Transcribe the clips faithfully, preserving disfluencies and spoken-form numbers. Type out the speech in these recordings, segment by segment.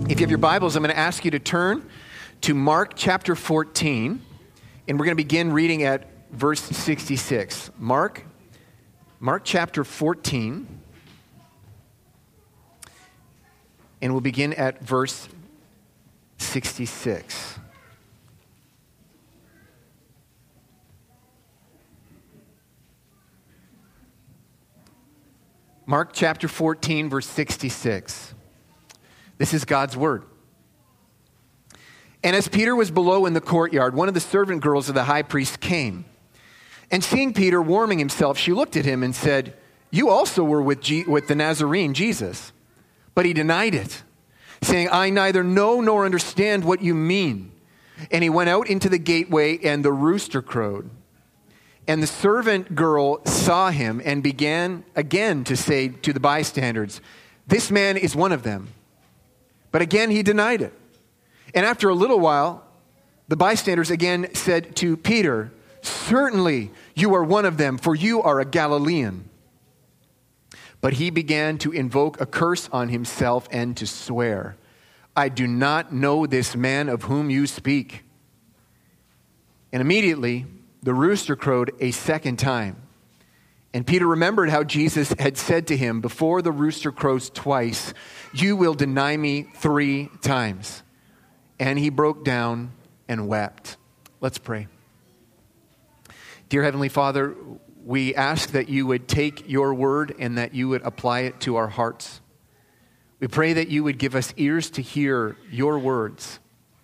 If you have your Bibles, I'm going to ask you to turn to Mark chapter fourteen, and we're going to begin reading at verse sixty-six. Mark, Mark chapter fourteen, and we'll begin at verse sixty-six. Mark chapter fourteen, verse sixty-six. This is God's word. And as Peter was below in the courtyard, one of the servant girls of the high priest came. And seeing Peter warming himself, she looked at him and said, "You also were with, G- with the Nazarene, Jesus." But he denied it, saying, "I neither know nor understand what you mean." And he went out into the gateway, and the rooster crowed. And the servant girl saw him and began again to say to the bystanders, "This man is one of them." But again he denied it. And after a little while, the bystanders again said to Peter, "Certainly you are one of them, for you are a Galilean." But he began to invoke a curse on himself and to swear, "I do not know this man of whom you speak." And immediately the rooster crowed a second time. And Peter remembered how Jesus had said to him, "Before the rooster crows twice, you will deny me three times." And he broke down and wept. Let's pray. Dear Heavenly Father, we ask that you would take your word and that you would apply it to our hearts. We pray that you would give us ears to hear your words.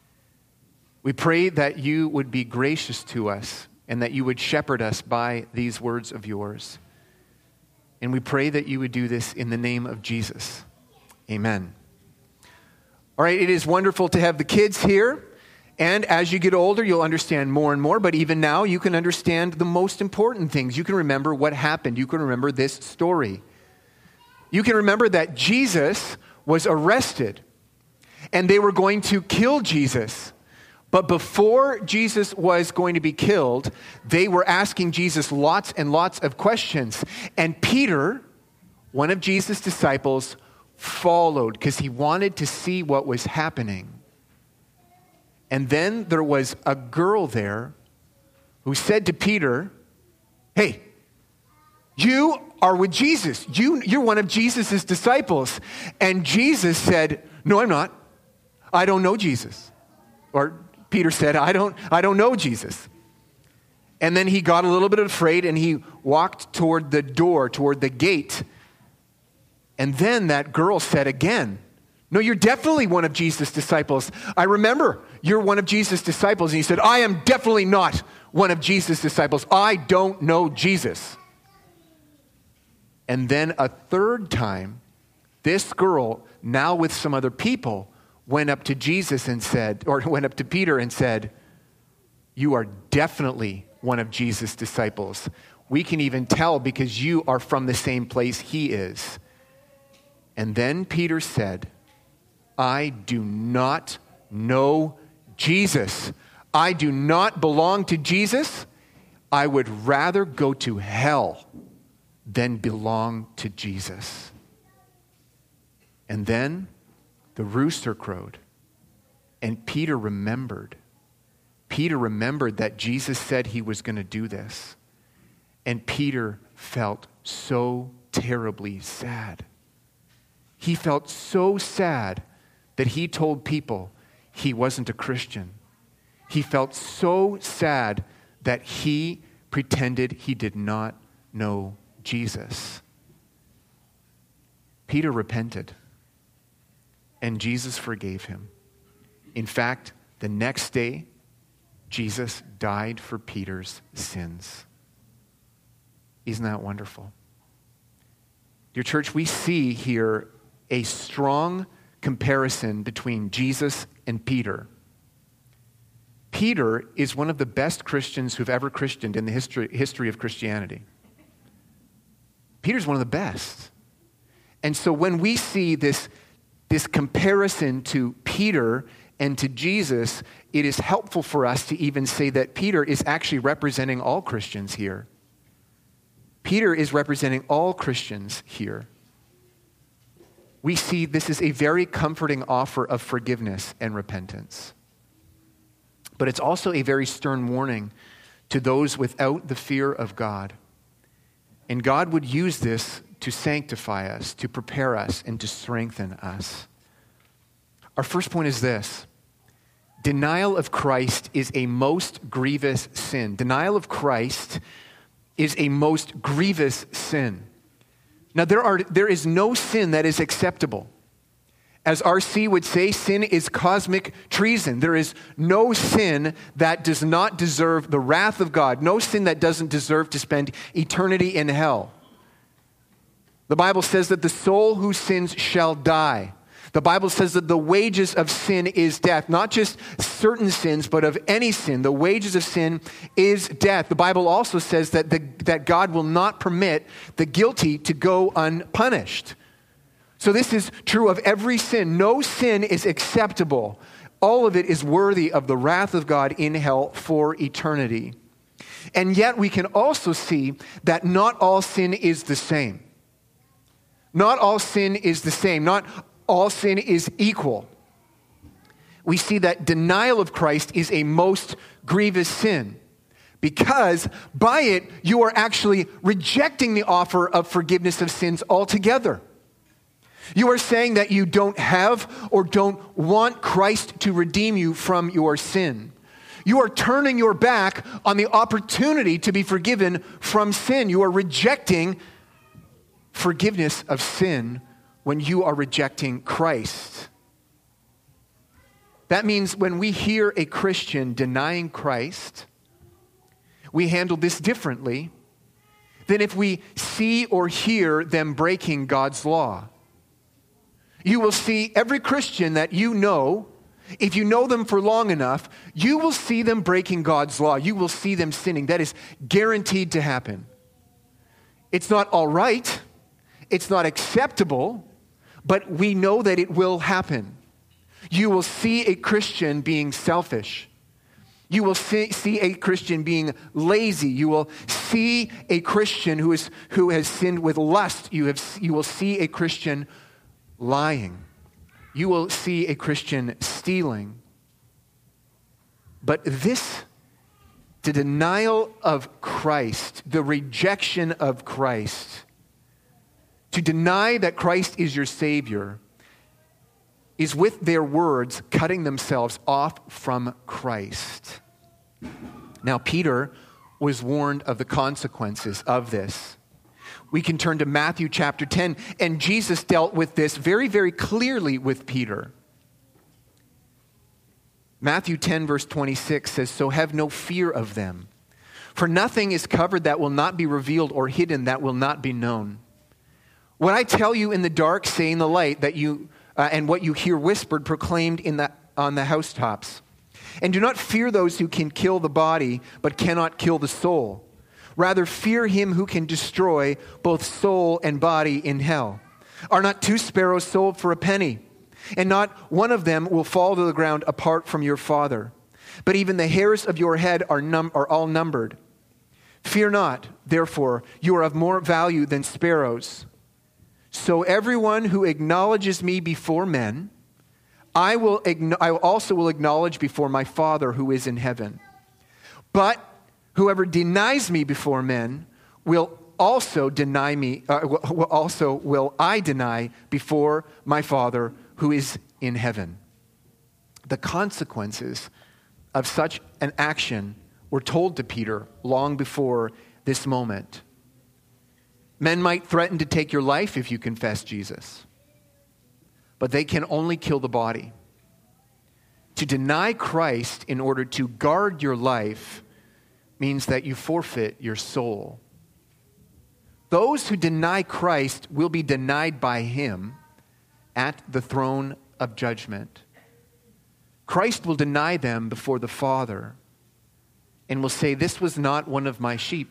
We pray that you would be gracious to us and that you would shepherd us by these words of yours. And we pray that you would do this in the name of Jesus. Amen. All right, it is wonderful to have the kids here. And as you get older, you'll understand more and more. But even now, you can understand the most important things. You can remember what happened. You can remember this story. You can remember that Jesus was arrested and they were going to kill Jesus. But before Jesus was going to be killed, they were asking Jesus lots and lots of questions. And Peter, one of Jesus' disciples, followed because he wanted to see what was happening. And then there was a girl there who said to Peter, "Hey, you are with Jesus. You, you're one of Jesus' disciples." And Jesus said, "No, I'm not. I don't know Jesus." Or Peter said, I don't, I don't know Jesus. And then he got a little bit afraid and he walked toward the door, toward the gate. And then that girl said again, "No, you're definitely one of Jesus' disciples. I remember you're one of Jesus' disciples." And he said, "I am definitely not one of Jesus' disciples. I don't know Jesus." And then a third time, this girl, now with some other people, went up to Jesus and said, or went up to Peter and said, "You are definitely one of Jesus' disciples. We can even tell because you are from the same place he is." And then Peter said, "I do not know Jesus. I do not belong to Jesus. I would rather go to hell than belong to Jesus." And then the rooster crowed, and Peter remembered. Peter remembered that Jesus said he was going to do this. And Peter felt so terribly sad. He felt so sad that he told people he wasn't a Christian. He felt so sad that he pretended he did not know Jesus. Peter repented, and Jesus forgave him. In fact, the next day, Jesus died for Peter's sins. Isn't that wonderful? Dear church, we see here a strong comparison between Jesus and Peter. Peter is one of the best Christians who've ever Christianed in the history, history of Christianity. Peter's one of the best. And so when we see this, this comparison to Peter and to Jesus, it is helpful for us to even say that Peter is actually representing all Christians here. Peter is representing all Christians here. we see this is a very comforting offer of forgiveness and repentance. But it's also a very stern warning to those without the fear of God. And God would use this to sanctify us, to prepare us, and to strengthen us. Our first point is this. Denial of Christ is a most grievous sin. Denial of Christ is a most grievous sin. Now, there are there is no sin that is acceptable. As R C would say, sin is cosmic treason. There is no sin that does not deserve the wrath of God. No sin that doesn't deserve to spend eternity in hell. The Bible says that the soul who sins shall die. The Bible says that the wages of sin is death. Not just certain sins, but of any sin. The wages of sin is death. The Bible also says that, the, that God will not permit the guilty to go unpunished. So this is true of every sin. No sin is acceptable. All of it is worthy of the wrath of God in hell for eternity. And yet we can also see that not all sin is the same. Not all sin is the same. Not all sin is equal. We see that denial of Christ is a most grievous sin because by it you are actually rejecting the offer of forgiveness of sins altogether. You are saying that you don't have or don't want Christ to redeem you from your sin. You are turning your back on the opportunity to be forgiven from sin. You are rejecting forgiveness of sin when you are rejecting Christ. That means when we hear a Christian denying Christ, we handle this differently than if we see or hear them breaking God's law. You will see every Christian that you know, if you know them for long enough, you will see them breaking God's law. You will see them sinning. That is guaranteed to happen. It's not all right. It's not acceptable. But we know that it will happen. You will see a Christian being selfish. You will see, see a Christian being lazy. You will see a Christian who is who has sinned with lust. You have you will see a Christian lying. You will see a Christian stealing. But this, the denial of Christ, the rejection of Christ, to deny that Christ is your Savior is with their words cutting themselves off from Christ. Now, Peter was warned of the consequences of this. We can turn to Matthew chapter ten, and Jesus dealt with this very, very clearly with Peter. Matthew ten, verse twenty-six says, "So have no fear of them, for nothing is covered that will not be revealed, or hidden that will not be known. What I tell you in the dark, say in the light, that you uh, and what you hear whispered, proclaimed in the, on the housetops. And do not fear those who can kill the body, but cannot kill the soul. Rather, fear him who can destroy both soul and body in hell. Are not two sparrows sold for a penny? And not one of them will fall to the ground apart from your Father. But even the hairs of your head are, num- are all numbered. Fear not, therefore, you are of more value than sparrows. So everyone who acknowledges me before men, I will I also will acknowledge before my Father who is in heaven. But whoever denies me before men will also deny me, uh, will also will I deny before my Father who is in heaven." The consequences of such an action were told to Peter long before this moment. Men might threaten to take your life if you confess Jesus, but they can only kill the body. To deny Christ in order to guard your life means that you forfeit your soul. Those who deny Christ will be denied by him at the throne of judgment. Christ will deny them before the Father and will say, "This was not one of my sheep.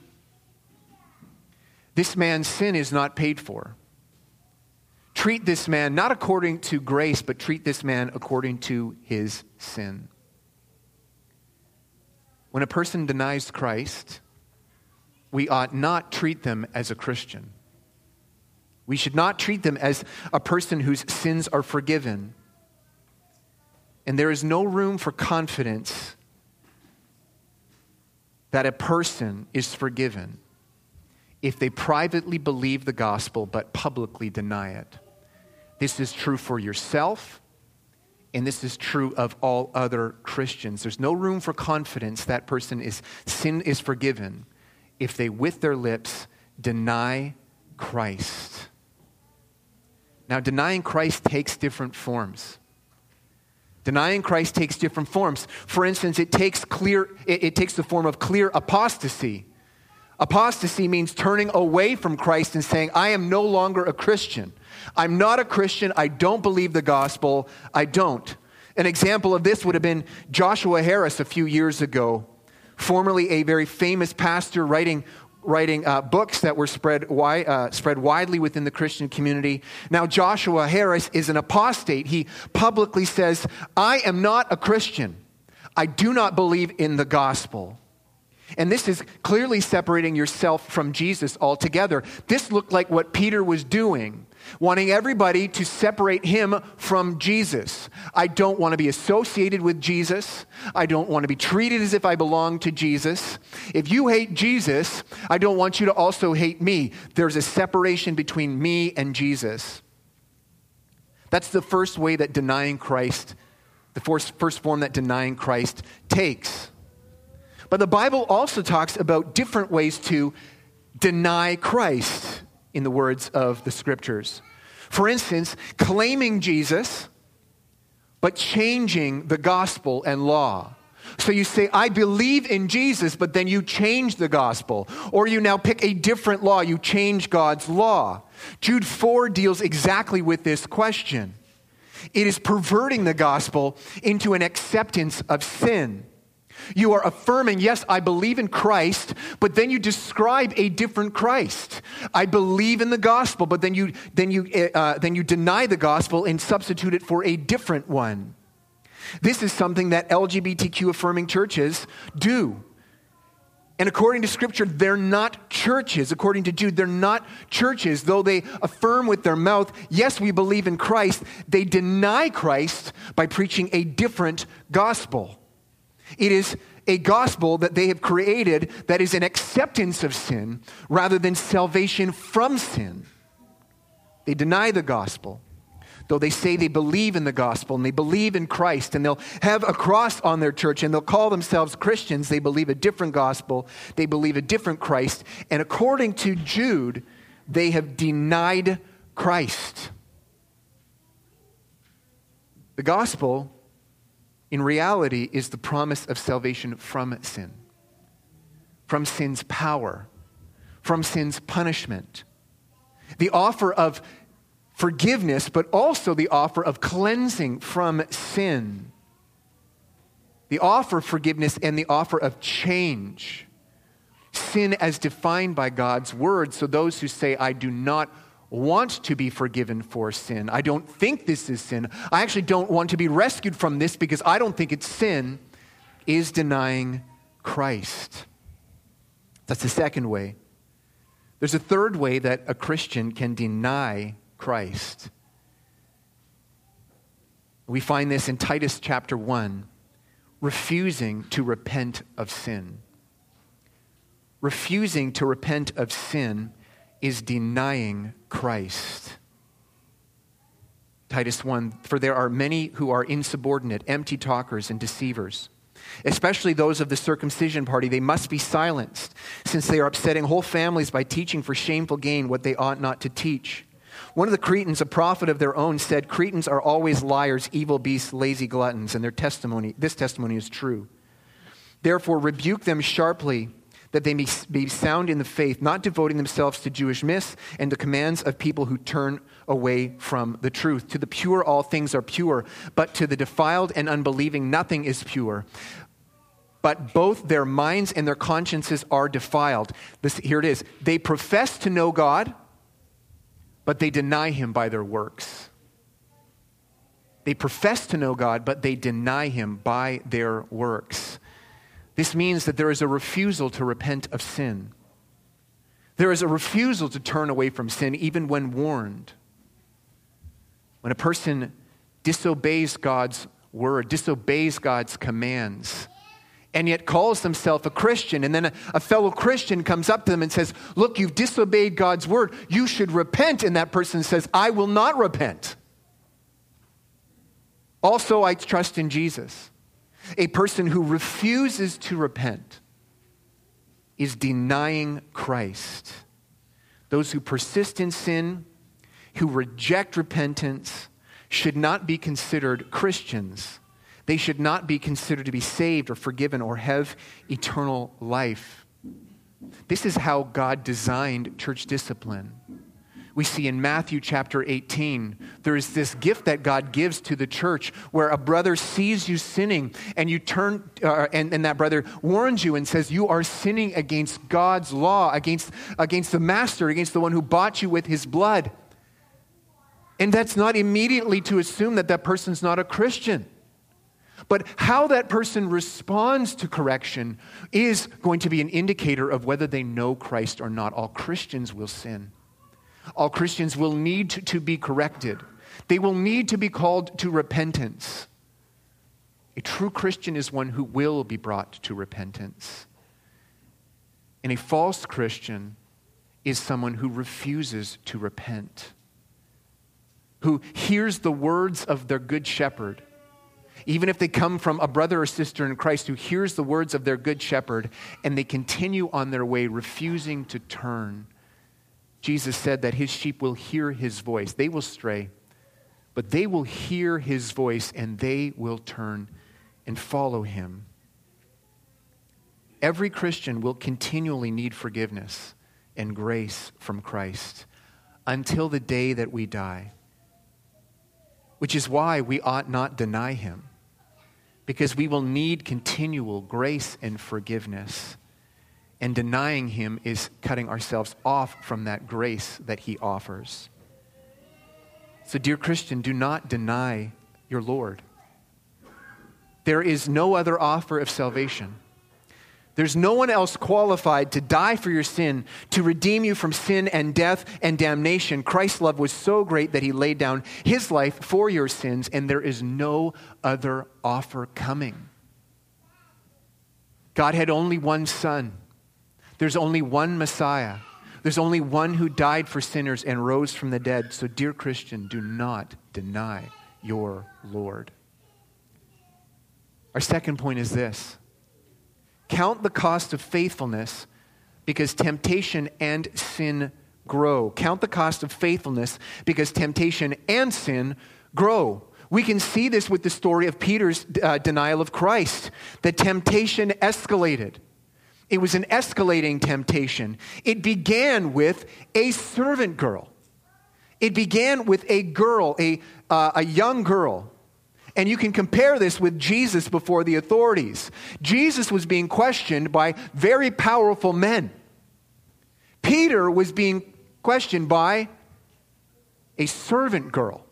This man's sin is not paid for. Treat this man not according to grace, but treat this man according to his sin." When a person denies Christ, we ought not treat them as a Christian. We should not treat them as a person whose sins are forgiven. And there is no room for confidence that a person is forgiven if they privately believe the gospel but publicly deny it. This is true for yourself, and this is true of all other Christians. There's no room for confidence that person is sin is forgiven if they with their lips deny Christ. Now, denying Christ takes different forms. Denying Christ takes different forms. For instance, it takes clear it, it takes the form of clear apostasy. Apostasy means turning away from Christ and saying, I am no longer a Christian. I'm not a Christian. I don't believe the gospel. I don't. An example of this would have been Joshua Harris a few years ago, formerly a very famous pastor writing writing uh, books that were spread, wi- uh, spread widely within the Christian community. Now, Joshua Harris is an apostate. He publicly says, I am not a Christian. I do not believe in the gospel. And this is clearly separating yourself from Jesus altogether. This looked like what Peter was doing, wanting everybody to separate him from Jesus. I don't want to be associated with Jesus. I don't want to be treated as if I belong to Jesus. If you hate Jesus, I don't want you to also hate me. There's a separation between me and Jesus. That's the first way that denying Christ, the first, first form that denying Christ takes. But the Bible also talks about different ways to deny Christ, in the words of the scriptures. For instance, claiming Jesus, but changing the gospel and law. So you say, I believe in Jesus, but then you change the gospel. Or you now pick a different law. You change God's law. Jude four deals exactly with this question. It is perverting the gospel into an acceptance of sin. You are affirming, yes, I believe in Christ, but then you describe a different Christ. I believe in the gospel, but then you then you uh, then you deny the gospel and substitute it for a different one. This is something that L G B T Q affirming churches do. And according to Scripture, they're not churches. According to Jude, they're not churches. Though they affirm with their mouth, yes, we believe in Christ, they deny Christ by preaching a different gospel. It is a gospel that they have created that is an acceptance of sin rather than salvation from sin. They deny the gospel, though they say they believe in the gospel and they believe in Christ, and they'll have a cross on their church and they'll call themselves Christians. They believe a different gospel. They believe a different Christ. And according to Jude, they have denied Christ. The gospel, in reality, is the promise of salvation from sin, from sin's power, from sin's punishment. The offer of forgiveness, but also the offer of cleansing from sin. The offer of forgiveness and the offer of change. Sin as defined by God's word. So those who say, I do not want to be forgiven for sin. I don't think this is sin. I actually don't want to be rescued from this because I don't think it's sin, is denying Christ. That's the second way. There's a third way that a Christian can deny Christ. We find this in Titus chapter one, refusing to repent of sin. Refusing to repent of sin is denying Christ. Titus one, for there are many who are insubordinate, empty talkers and deceivers, especially those of the circumcision party. They must be silenced, since they are upsetting whole families by teaching for shameful gain what they ought not to teach. One of the Cretans, a prophet of their own, said, Cretans are always liars, evil beasts, lazy gluttons, and their testimony, this testimony is true. Therefore, rebuke them sharply, that they may be sound in the faith, not devoting themselves to Jewish myths and the commands of people who turn away from the truth. To the pure, all things are pure, but to the defiled and unbelieving, nothing is pure. But both their minds and their consciences are defiled. This, here it is. They profess to know God, but they deny him by their works. They profess to know God, but they deny him by their works. This means that there is a refusal to repent of sin. There is a refusal to turn away from sin even when warned. When a person disobeys God's word, disobeys God's commands, and yet calls themselves a Christian, and then a, a fellow Christian comes up to them and says, look, you've disobeyed God's word, you should repent, and that person says, I will not repent. Also, I trust in Jesus. A person who refuses to repent is denying Christ. Those who persist in sin, who reject repentance, should not be considered Christians. They should not be considered to be saved or forgiven or have eternal life. This is how God designed church discipline. We see in Matthew chapter eighteen, there is this gift that God gives to the church where a brother sees you sinning and you turn, uh, and, and that brother warns you and says, you are sinning against God's law, against, against the master, against the one who bought you with his blood. And that's not immediately to assume that that person's not a Christian. But how that person responds to correction is going to be an indicator of whether they know Christ or not. All Christians will sin. All Christians will need to, to be corrected. They will need to be called to repentance. A true Christian is one who will be brought to repentance. And a false Christian is someone who refuses to repent, who hears the words of their good shepherd, even if they come from a brother or sister in Christ who hears the words of their good shepherd and they continue on their way, refusing to turn. Jesus said that his sheep will hear his voice. They will stray, but they will hear his voice and they will turn and follow him. Every Christian will continually need forgiveness and grace from Christ until the day that we die, which is why we ought not deny him, because we will need continual grace and forgiveness. And denying him is cutting ourselves off from that grace that he offers. So, dear Christian, do not deny your Lord. There is no other offer of salvation. There's no one else qualified to die for your sin, to redeem you from sin and death and damnation. Christ's love was so great that he laid down his life for your sins, and there is no other offer coming. God had only one Son. There's only one Messiah. There's only one who died for sinners and rose from the dead. So, dear Christian, do not deny your Lord. Our second point is this. Count the cost of faithfulness because temptation and sin grow. Count the cost of faithfulness because temptation and sin grow. We can see this with the story of Peter's uh, denial of Christ. The temptation escalated. It was an escalating temptation. It began with a servant girl. It began with a girl, a, uh, a young girl. And you can compare this with Jesus before the authorities. Jesus was being questioned by very powerful men. Peter was being questioned by a servant girl.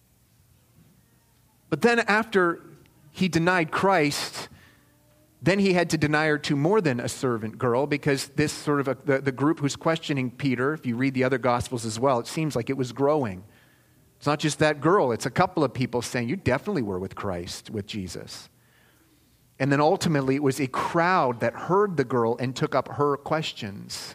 But then after he denied Christ, then he had to deny her to more than a servant girl, because this sort of a, the, the group who's questioning Peter, if you read the other Gospels as well, it seems like it was growing. It's not just that girl. It's a couple of people saying, you definitely were with Christ, with Jesus. And then ultimately it was a crowd that heard the girl and took up her questions.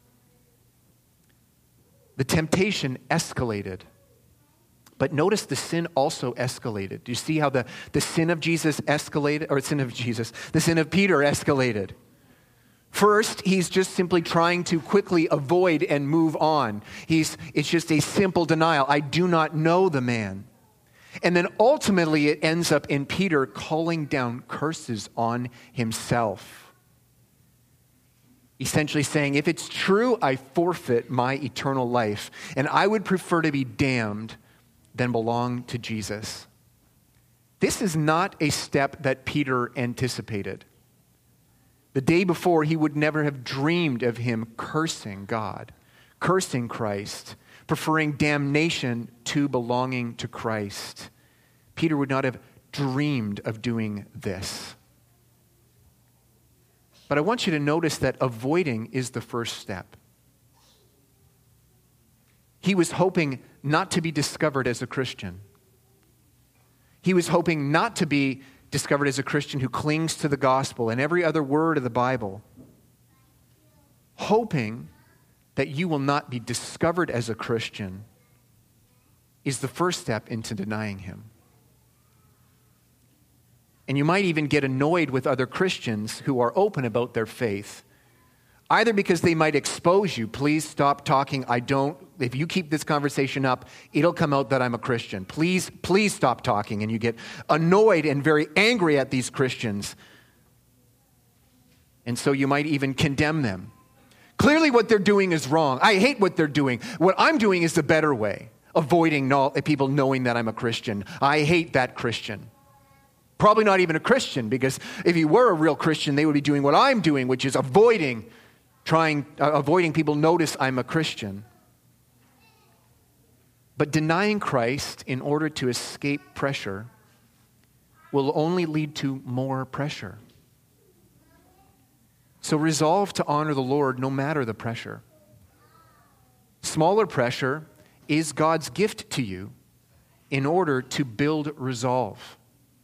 The temptation escalated. But notice the sin also escalated. Do you see how the, the sin of Jesus escalated, or sin of Jesus, the sin of Peter escalated? First, he's just simply trying to quickly avoid and move on. He's, it's just a simple denial. I do not know the man. And then ultimately it ends up in Peter calling down curses on himself. Essentially saying, if it's true, I forfeit my eternal life. And I would prefer to be damned than belong to Jesus. This is not a step that Peter anticipated. The day before, he would never have dreamed of him cursing God, cursing Christ, preferring damnation to belonging to Christ. Peter would not have dreamed of doing this. But I want you to notice that avoiding is the first step. He was hoping not to be discovered as a Christian. He was hoping not to be discovered as a Christian who clings to the gospel and every other word of the Bible. Hoping that you will not be discovered as a Christian is the first step into denying him. And you might even get annoyed with other Christians who are open about their faith, either because they might expose you. Please stop talking. I don't, if you keep this conversation up, it'll come out that I'm a Christian. Please, please stop talking. And you get annoyed and very angry at these Christians. And so you might even condemn them. Clearly what they're doing is wrong. I hate what they're doing. What I'm doing is the better way, avoiding people knowing that I'm a Christian. I hate that Christian. Probably not even a Christian, because if he were a real Christian, they would be doing what I'm doing, which is avoiding trying uh, avoiding people notice I'm a Christian. But denying Christ in order to escape pressure will only lead to more pressure. So resolve to honor the Lord no matter the pressure. Smaller pressure is God's gift to you in order to build resolve.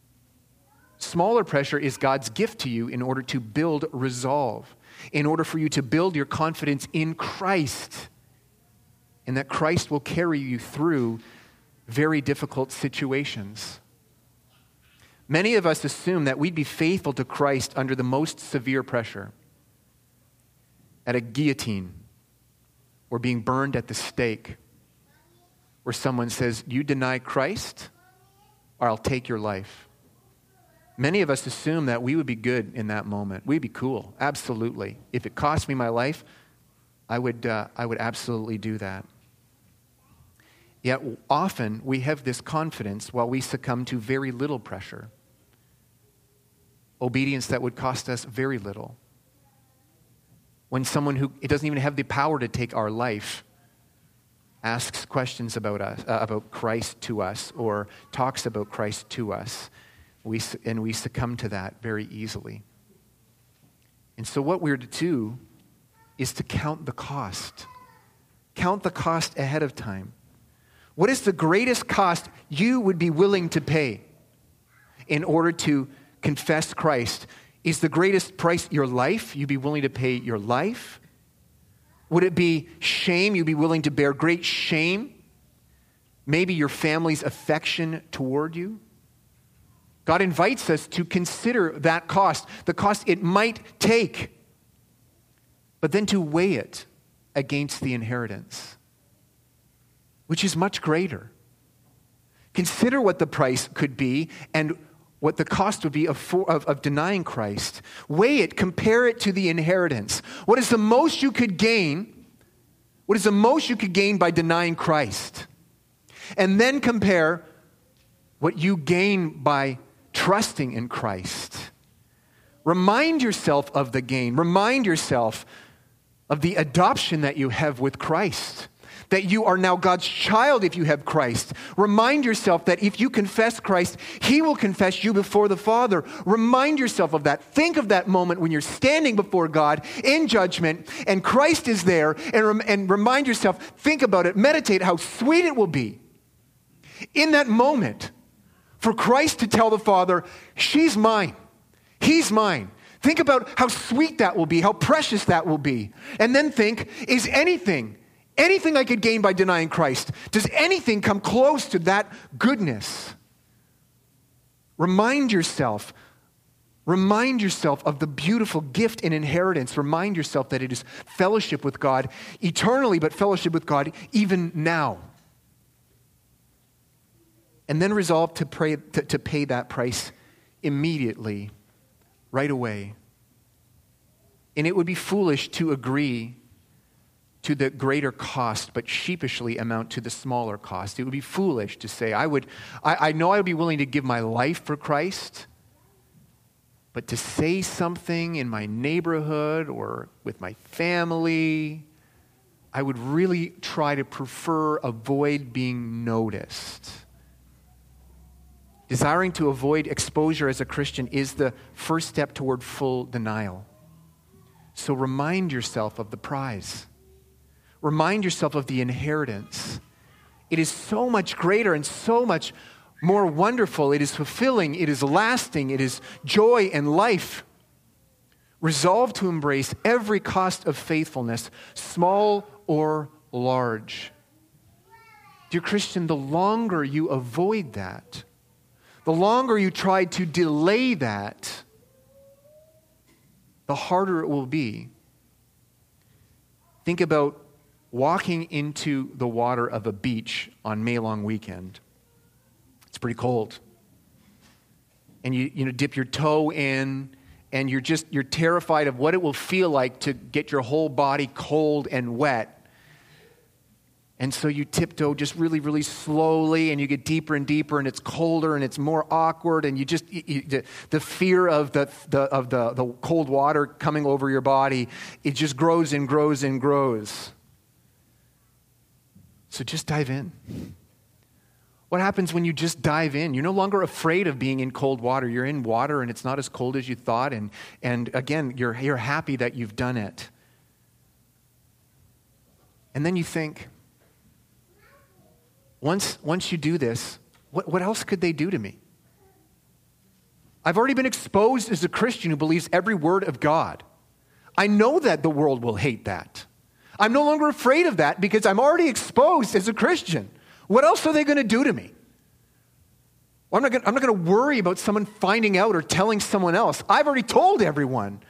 Smaller pressure is God's gift to you in order to build resolve, in order for you to build your confidence in Christ, and that Christ will carry you through very difficult situations. Many of us assume that we'd be faithful to Christ under the most severe pressure. At a guillotine, or being burned at the stake, where someone says, you deny Christ, or I'll take your life. Many of us assume that we would be good in that moment. We'd be cool, absolutely. If it cost me my life, I would, uh, I would absolutely do that. Yet often we have this confidence while we succumb to very little pressure. Obedience that would cost us very little. When someone who it doesn't even have the power to take our life asks questions about us, uh, about Christ to us, or talks about Christ to us, we and we succumb to that very easily. And so what we're to do is to count the cost. Count the cost ahead of time. What is the greatest cost you would be willing to pay in order to confess Christ? Is the greatest price your life? You'd be willing to pay your life? Would it be shame? You'd be willing to bear great shame? Maybe your family's affection toward you? God invites us to consider that cost, the cost it might take, but then to weigh it against the inheritance, which is much greater. Consider what the price could be and what the cost would be of, for, of, of denying Christ. Weigh it, compare it to the inheritance. What is the most you could gain? What is the most you could gain by denying Christ? And then compare what you gain by trusting in Christ. Remind yourself of the gain. Remind yourself of the adoption that you have with Christ. That you are now God's child if you have Christ. Remind yourself that if you confess Christ, He will confess you before the Father. Remind yourself of that. Think of that moment when you're standing before God in judgment and Christ is there, and, rem- and remind yourself, think about it, meditate how sweet it will be in that moment for Christ to tell the Father, she's mine, He's mine. Think about how sweet that will be, how precious that will be. And then think, is anything Anything I could gain by denying Christ, does anything come close to that goodness? Remind yourself, remind yourself of the beautiful gift and inheritance. Remind yourself that it is fellowship with God eternally, but fellowship with God even now. And then resolve to, pray, to, to pay that price immediately, right away. And it would be foolish to agree to the greater cost, but sheepishly amount to the smaller cost. It would be foolish to say, I would, I, I know I would be willing to give my life for Christ, but to say something in my neighborhood or with my family, I would really try to prefer avoid being noticed. Desiring to avoid exposure as a Christian is the first step toward full denial. So remind yourself of the prize. Remind yourself of the inheritance. It is so much greater and so much more wonderful. It is fulfilling. It is lasting. It is joy and life. Resolve to embrace every cost of faithfulness, small or large. Dear Christian, the longer you avoid that, the longer you try to delay that, the harder it will be. Think about walking into the water of a beach on May long weekend. It's pretty cold. And you, you know, dip your toe in, and you're just, you're terrified of what it will feel like to get your whole body cold and wet. And so you tiptoe just really, really slowly, and you get deeper and deeper, and it's colder, and it's more awkward, and you just, you, you, the, the fear of the, the of the, the cold water coming over your body, it just grows and grows and grows. So just dive in. What happens when you just dive in? You're no longer afraid of being in cold water. You're in water, and it's not as cold as you thought, and, and again, you're, you're happy that you've done it. And then you think, Once, once you do this, what, what else could they do to me? I've already been exposed as a Christian who believes every word of God. I know that the world will hate that. I'm no longer afraid of that because I'm already exposed as a Christian. What else are they going to do to me? Well, I'm not going, I'm not going to worry about someone finding out or telling someone else. I've already told everyone.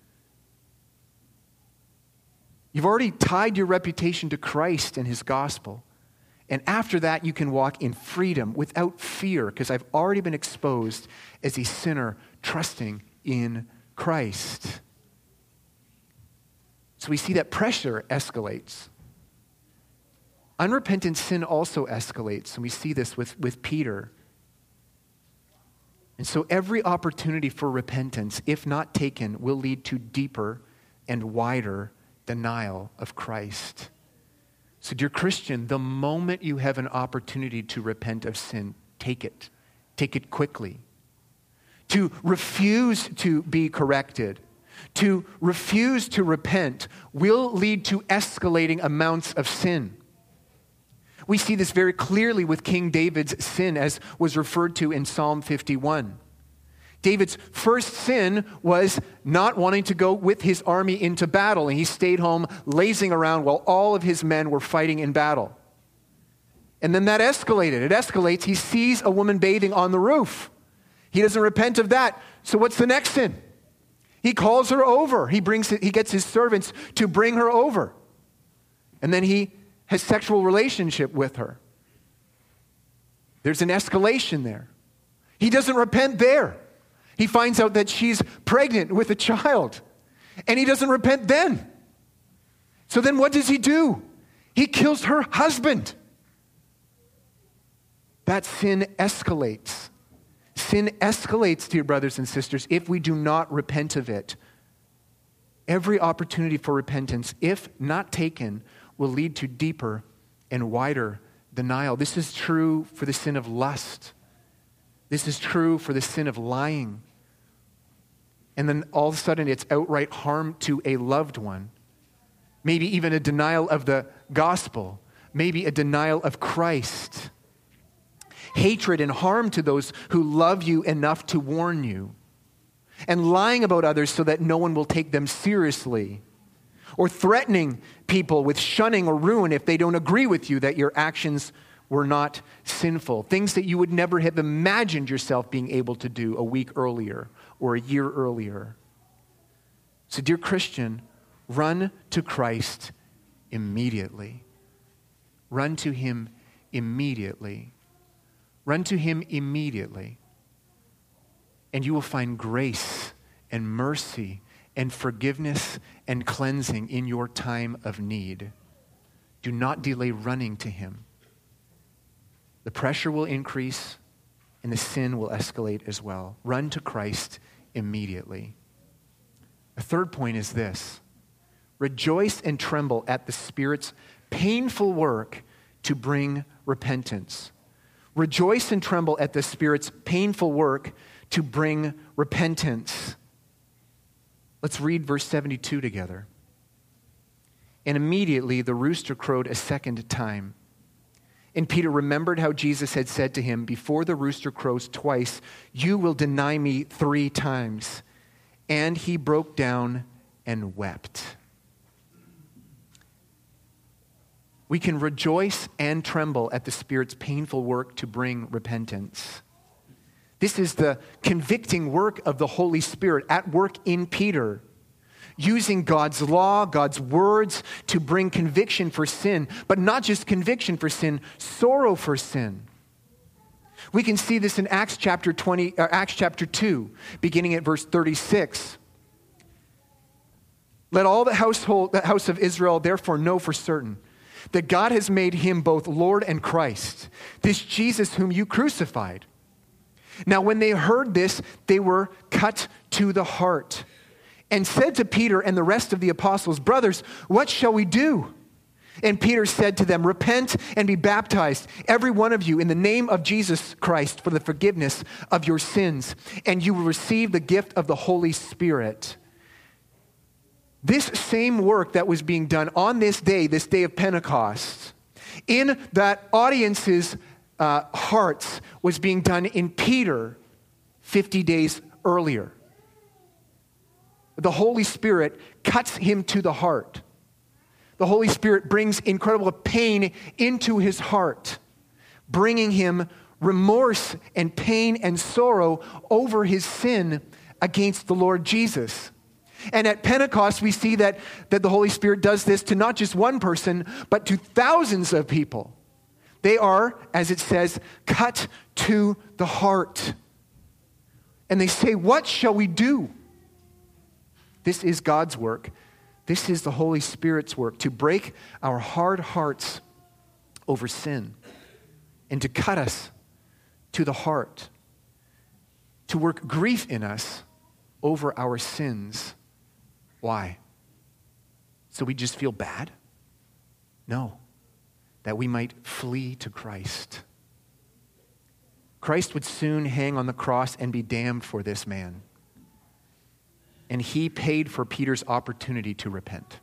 You've already tied your reputation to Christ and his gospel. And after that, you can walk in freedom without fear because I've already been exposed as a sinner trusting in Christ. So we see that pressure escalates. Unrepentant sin also escalates, and we see this with, with Peter. And so every opportunity for repentance, if not taken, will lead to deeper and wider denial of Christ. So, dear Christian, the moment you have an opportunity to repent of sin, take it. Take it quickly. To refuse to be corrected, to refuse to repent, will lead to escalating amounts of sin. We see this very clearly with King David's sin, as was referred to in Psalm fifty-one. David's first sin was not wanting to go with his army into battle, and he stayed home lazing around while all of his men were fighting in battle. And then that escalated. It escalates. He sees a woman bathing on the roof. He doesn't repent of that. So what's the next sin? He calls her over. He brings he gets his servants to bring her over. And then he has sexual relationship with her. There's an escalation there. He doesn't repent there. He finds out that she's pregnant with a child, and he doesn't repent then. So then what does he do? He kills her husband. That sin escalates. Sin escalates, dear brothers and sisters, if we do not repent of it. Every opportunity for repentance, if not taken, will lead to deeper and wider denial. This is true for the sin of lust. This is true for the sin of lying. And then all of a sudden it's outright harm to a loved one. Maybe even a denial of the gospel. Maybe a denial of Christ. Hatred and harm to those who love you enough to warn you. And lying about others so that no one will take them seriously. Or threatening people with shunning or ruin if they don't agree with you that your actions were not sinful. Things that you would never have imagined yourself being able to do a week earlier or a year earlier. So, dear Christian, run to Christ immediately. Run to him immediately. Run to him immediately. And you will find grace and mercy and forgiveness and cleansing in your time of need. Do not delay running to him. The pressure will increase and the sin will escalate as well. Run to Christ immediately. A third point is this. Rejoice and tremble at the Spirit's painful work to bring repentance. Rejoice and tremble at the Spirit's painful work to bring repentance. Let's read verse seventy-two together. And immediately the rooster crowed a second time. And Peter remembered how Jesus had said to him, before the rooster crows twice, you will deny me three times. And he broke down and wept. We can rejoice and tremble at the Spirit's painful work to bring repentance. This is the convicting work of the Holy Spirit at work in Peter, using God's law, God's words to bring conviction for sin, but not just conviction for sin, sorrow for sin. We can see this in Acts chapter twenty, or Acts chapter two, beginning at verse thirty-six. Let all the household, the house of Israel therefore know for certain that God has made him both Lord and Christ, this Jesus whom you crucified. Now when they heard this, they were cut to the heart and said to Peter and the rest of the apostles, brothers, what shall we do? And Peter said to them, repent and be baptized, every one of you, in the name of Jesus Christ for the forgiveness of your sins, and you will receive the gift of the Holy Spirit. This same work that was being done on this day, this day of Pentecost, in that audience's uh, hearts, was being done in Peter fifty days earlier. The Holy Spirit cuts him to the heart. The Holy Spirit brings incredible pain into his heart, bringing him remorse and pain and sorrow over his sin against the Lord Jesus. And at Pentecost, we see that, that the Holy Spirit does this to not just one person, but to thousands of people. They are, as it says, cut to the heart. And they say, what shall we do? This is God's work. This is the Holy Spirit's work, to break our hard hearts over sin and to cut us to the heart, to work grief in us over our sins. Why? So we just feel bad? No, that we might flee to Christ. Christ would soon hang on the cross and be damned for this man. And he paid for Peter's opportunity to repent.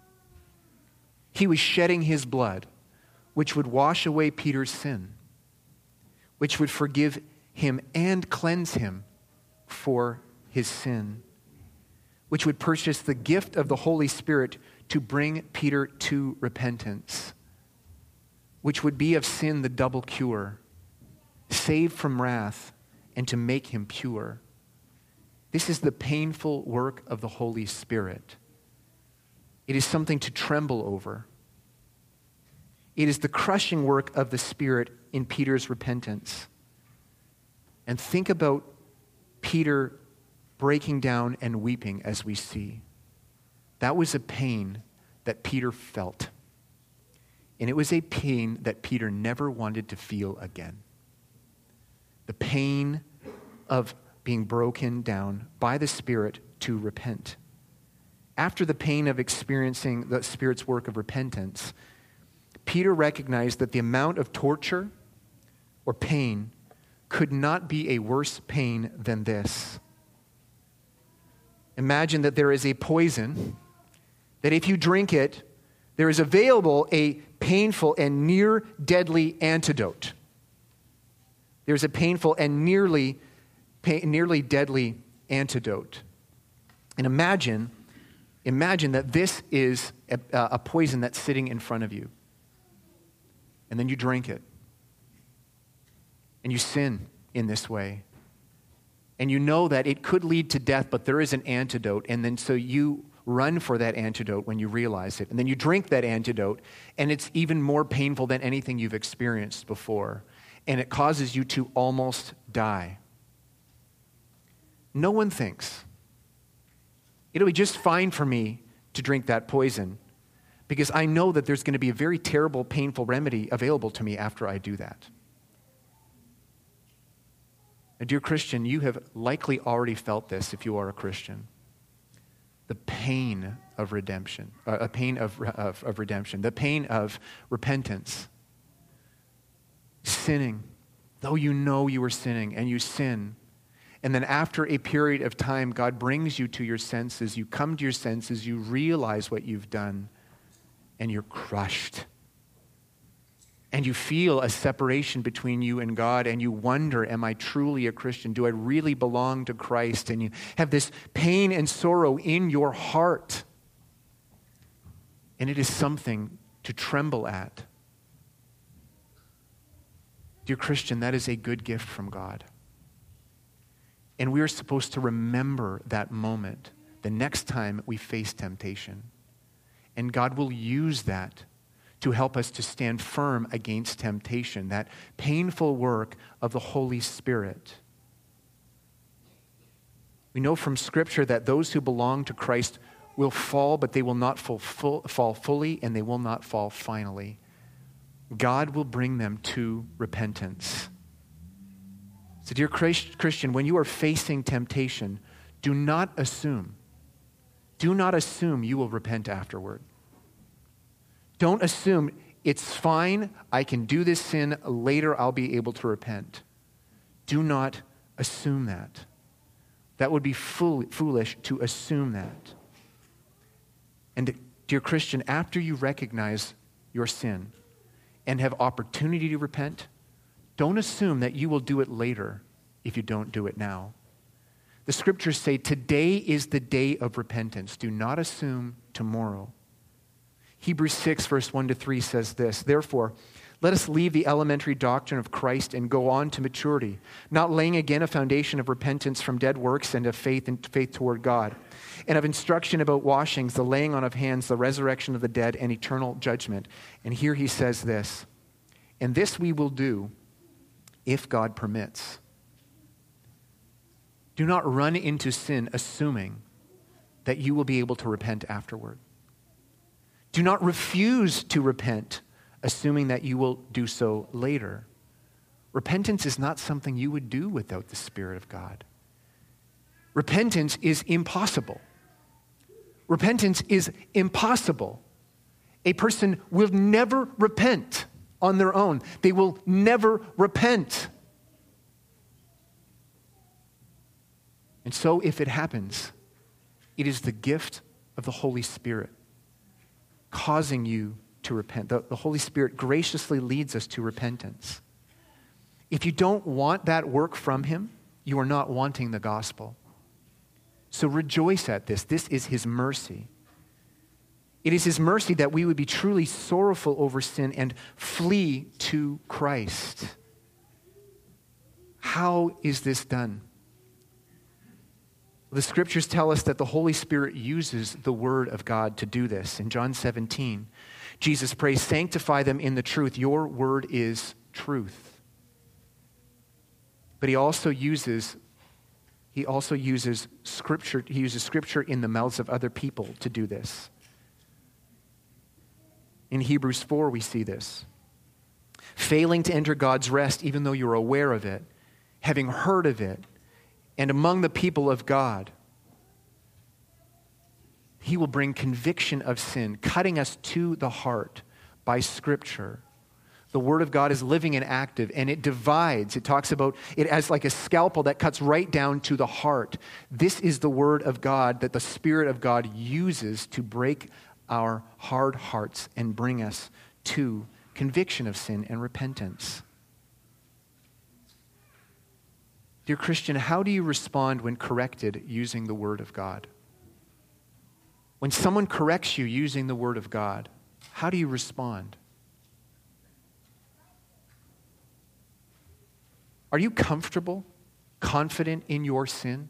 He was shedding his blood, which would wash away Peter's sin, which would forgive him and cleanse him for his sin, which would purchase the gift of the Holy Spirit to bring Peter to repentance, which would be of sin the double cure, saved from wrath, and to make him pure. This is the painful work of the Holy Spirit. It is something to tremble over. It is the crushing work of the Spirit in Peter's repentance. And think about Peter breaking down and weeping as we see. That was a pain that Peter felt. And it was a pain that Peter never wanted to feel again. The pain of being broken down by the Spirit to repent. After the pain of experiencing the Spirit's work of repentance, Peter recognized that the amount of torture or pain could not be a worse pain than this. Imagine that there is a poison that if you drink it, there is available a painful and near deadly antidote. There's a painful and nearly, nearly deadly antidote. And imagine, imagine that this is a, a poison that's sitting in front of you. And then you drink it. And you sin in this way. And you know that it could lead to death, but there is an antidote. And then so you run for that antidote when you realize it. And then you drink that antidote, and it's even more painful than anything you've experienced before. And it causes you to almost die. No one thinks, it'll be just fine for me to drink that poison, because I know that there's going to be a very terrible, painful remedy available to me after I do that. And dear Christian, you have likely already felt this if you are a Christian. The pain of redemption, uh, a pain of, of, of redemption, the pain of repentance. Sinning, though you know you are sinning, and you sin. And then after a period of time, God brings you to your senses. You come to your senses, you realize what you've done. and you're crushed. And you feel a separation between you and God, and you wonder, am I truly a Christian? Do I really belong to Christ? And you have this pain and sorrow in your heart. And it is something to tremble at. Dear Christian, that is a good gift from God. And we are supposed to remember that moment the next time we face temptation. And God will use that to help us to stand firm against temptation, that painful work of the Holy Spirit. We know from Scripture that those who belong to Christ will fall, but they will not fall, full, fall fully, and they will not fall finally. God will bring them to repentance. So, dear Christian, when you are facing temptation, do not assume, do not assume you will repent afterward. Don't assume it's fine, I can do this sin, later I'll be able to repent. Do not assume that. That would be fool- foolish to assume that. And dear Christian, after you recognize your sin and have opportunity to repent, don't assume that you will do it later if you don't do it now. The Scriptures say today is the day of repentance. Do not assume tomorrow. Hebrews six, verse one to three says this, therefore, let us leave the elementary doctrine of Christ and go on to maturity, not laying again a foundation of repentance from dead works and of faith and faith toward God, and of instruction about washings, the laying on of hands, the resurrection of the dead, and eternal judgment. And here he says this, and this we will do if God permits. Do not run into sin assuming that you will be able to repent afterward. Do not refuse to repent, assuming that you will do so later. Repentance is not something you would do without the Spirit of God. Repentance is impossible. Repentance is impossible. A person will never repent on their own. They will never repent. And so if it happens, it is the gift of the Holy Spirit causing you to repent. The, the Holy Spirit graciously leads us to repentance. If you don't want that work from him, you are not wanting the gospel. So rejoice at this. This is his mercy. It is his mercy that we would be truly sorrowful over sin and flee to Christ. How is this done? The Scriptures tell us that the Holy Spirit uses the Word of God to do this. In John seventeen, Jesus prays, sanctify them in the truth. Your word is truth. But he also uses, he also uses Scripture, he uses Scripture in the mouths of other people to do this. In Hebrews four, we see this. Failing to enter God's rest, even though you're aware of it, having heard of it, and among the people of God, he will bring conviction of sin, cutting us to the heart by Scripture. The Word of God is living and active, and it divides. It talks about it as like a scalpel that cuts right down to the heart. This is the Word of God that the Spirit of God uses to break our hard hearts and bring us to conviction of sin and repentance. Dear Christian, how do you respond when corrected using the Word of God? When someone corrects you using the Word of God, how do you respond? Are you comfortable, confident in your sin?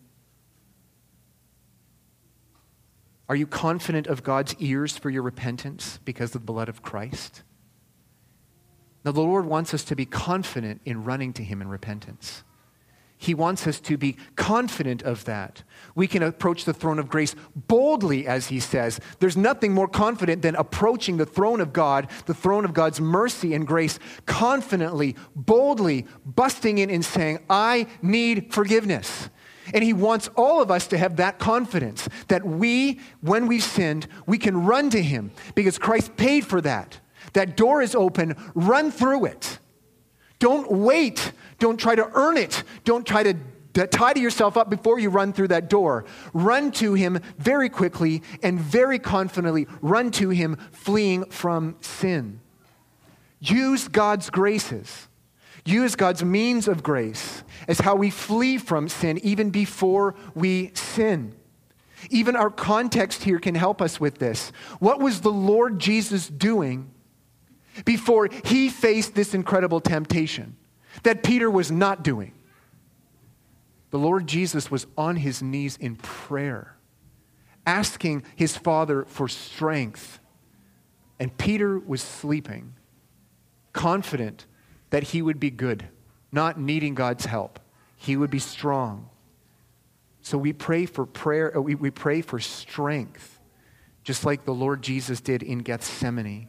Are you confident of God's ears for your repentance because of the blood of Christ? Now, the Lord wants us to be confident in running to him in repentance. He wants us to be confident of that. We can approach the throne of grace boldly, as he says. There's nothing more confident than approaching the throne of God, the throne of God's mercy and grace, confidently, boldly, busting in and saying, I need forgiveness. And he wants all of us to have that confidence that we, when we've sinned, we can run to him because Christ paid for that. That door is open, run through it. Don't wait. Don't try to earn it. Don't try to tidy yourself up before you run through that door. Run to him very quickly and very confidently. Run to him fleeing from sin. Use God's graces. Use God's means of grace as how we flee from sin even before we sin. Even our context here can help us with this. What was the Lord Jesus doing before he faced this incredible temptation that Peter was not doing? The Lord Jesus was on his knees in prayer, asking his Father for strength. And Peter was sleeping, confident that he would be good, not needing God's help. He would be strong. So we pray for prayer, we, we pray for strength, just like the Lord Jesus did in Gethsemane.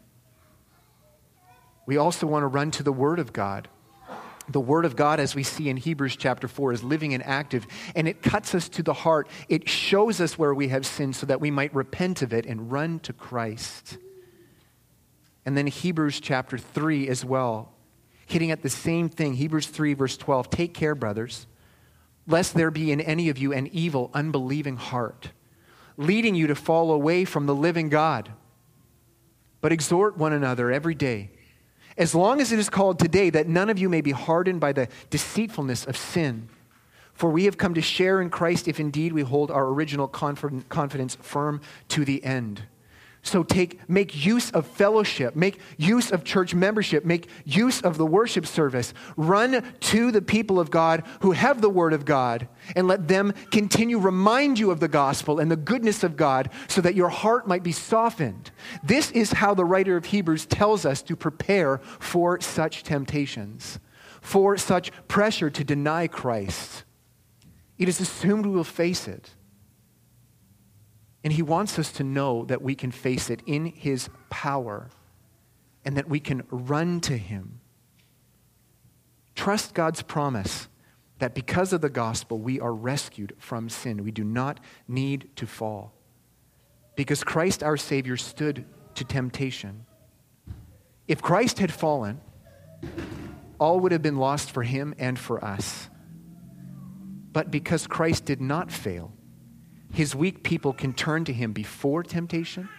We also want to run to the Word of God. The Word of God, as we see in Hebrews chapter four, is living and active, and it cuts us to the heart. It shows us where we have sinned so that we might repent of it and run to Christ. And then Hebrews chapter three as well, hitting at the same thing. Hebrews three verse twelve, take care, brothers, lest there be in any of you an evil, unbelieving heart, leading you to fall away from the living God. But exhort one another every day, as long as it is called today, that none of you may be hardened by the deceitfulness of sin. For we have come to share in Christ if indeed we hold our original confidence firm to the end. So take, make use of fellowship, make use of church membership, make use of the worship service. Run to the people of God who have the Word of God and let them continue remind you of the gospel and the goodness of God so that your heart might be softened. This is how the writer of Hebrews tells us to prepare for such temptations, for such pressure to deny Christ. It is assumed we will face it. And he wants us to know that we can face it in his power and that we can run to him. Trust God's promise that because of the gospel, we are rescued from sin. We do not need to fall. Because Christ our Savior stood to temptation. If Christ had fallen, all would have been lost for him and for us. But because Christ did not fail, his weak people can turn to him before temptation,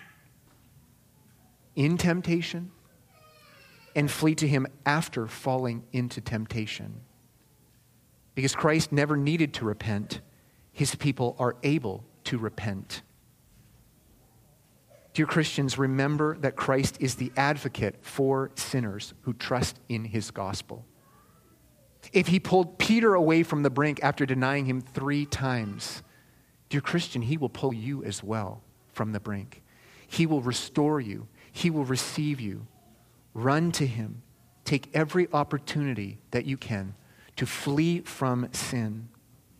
in temptation, and flee to him after falling into temptation. Because Christ never needed to repent, his people are able to repent. Dear Christians, remember that Christ is the advocate for sinners who trust in his gospel. If he pulled Peter away from the brink after denying him three times, dear Christian, he will pull you as well from the brink. He will restore you. He will receive you. Run to him. Take every opportunity that you can to flee from sin.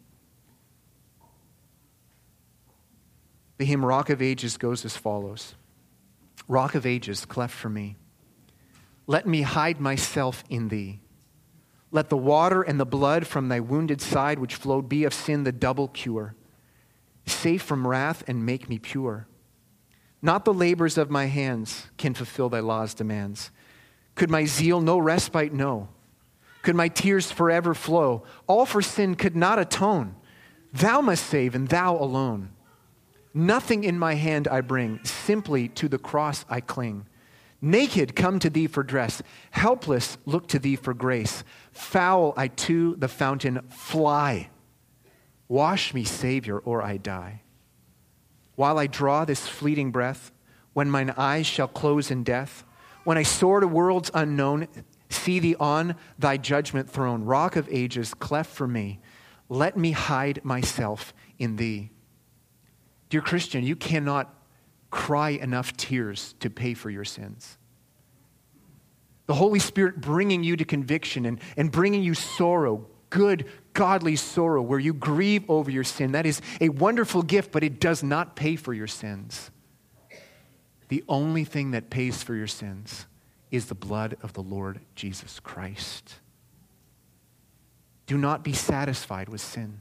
The hymn Rock of Ages goes as follows. Rock of Ages, cleft for me. Let me hide myself in thee. Let the water and the blood from thy wounded side which flowed be of sin the double cure. Safe from wrath and make me pure. Not the labors of my hands can fulfill thy law's demands. Could my zeal no respite know? Could my tears forever flow? All for sin could not atone. Thou must save, and thou alone. Nothing in my hand I bring, simply to the cross I cling. Naked come to thee for dress, helpless look to thee for grace. Foul I to the fountain fly. Wash me, Savior, or I die. While I draw this fleeting breath, when mine eyes shall close in death, when I soar to worlds unknown, see thee on thy judgment throne, Rock of Ages, cleft for me, let me hide myself in thee. Dear Christian, you cannot cry enough tears to pay for your sins. The Holy Spirit bringing you to conviction and, and bringing you sorrow, good, godly sorrow, where you grieve over your sin. That is a wonderful gift, but it does not pay for your sins. The only thing that pays for your sins is the blood of the Lord Jesus Christ. Do not be satisfied with sin.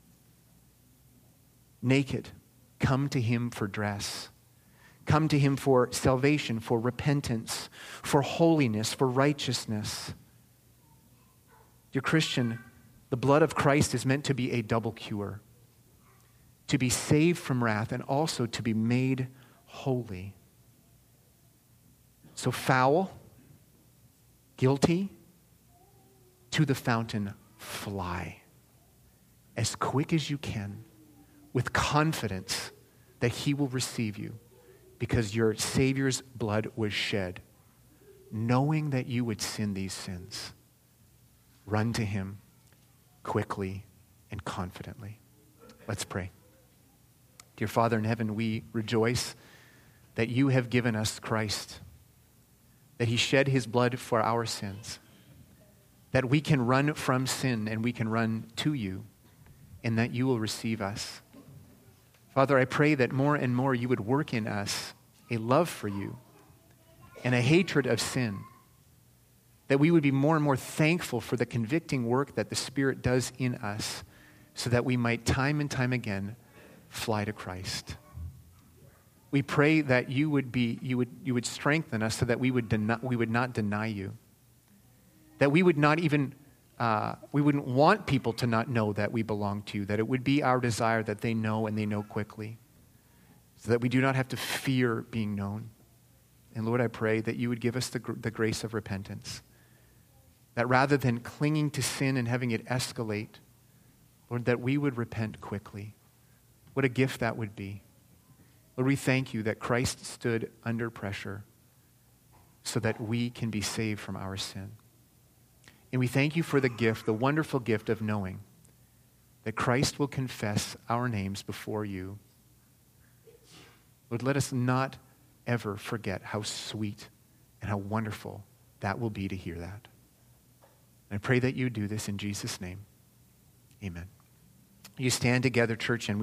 Naked, come to him for dress. Come to him for salvation, for repentance, for holiness, for righteousness. Dear Christian, The blood of Christ is meant to be a double cure, to be saved from wrath and also to be made holy. So foul, guilty, to the fountain fly as quick as you can with confidence that he will receive you because your Savior's blood was shed, knowing that you would sin these sins. Run to him quickly and confidently. Let's pray. Dear Father in heaven, we rejoice that you have given us Christ, that he shed his blood for our sins, that we can run from sin and we can run to you, and that you will receive us. Father, I pray that more and more you would work in us a love for you and a hatred of sin, that we would be more and more thankful for the convicting work that the Spirit does in us so that we might time and time again fly to Christ. We pray that you would be, you would, you would strengthen us so that we would deny, we would not deny you, that we would not even, uh, we wouldn't want people to not know that we belong to you, that it would be our desire that they know and they know quickly, so that we do not have to fear being known. And Lord, I pray that you would give us the, gr- the grace of repentance, that rather than clinging to sin and having it escalate, Lord, that we would repent quickly. What a gift that would be. Lord, we thank you that Christ stood under pressure so that we can be saved from our sin. And we thank you for the gift, the wonderful gift of knowing that Christ will confess our names before you. Lord, let us not ever forget how sweet and how wonderful that will be to hear that. And I pray that you do this in Jesus' name. Amen. You stand together, church, and we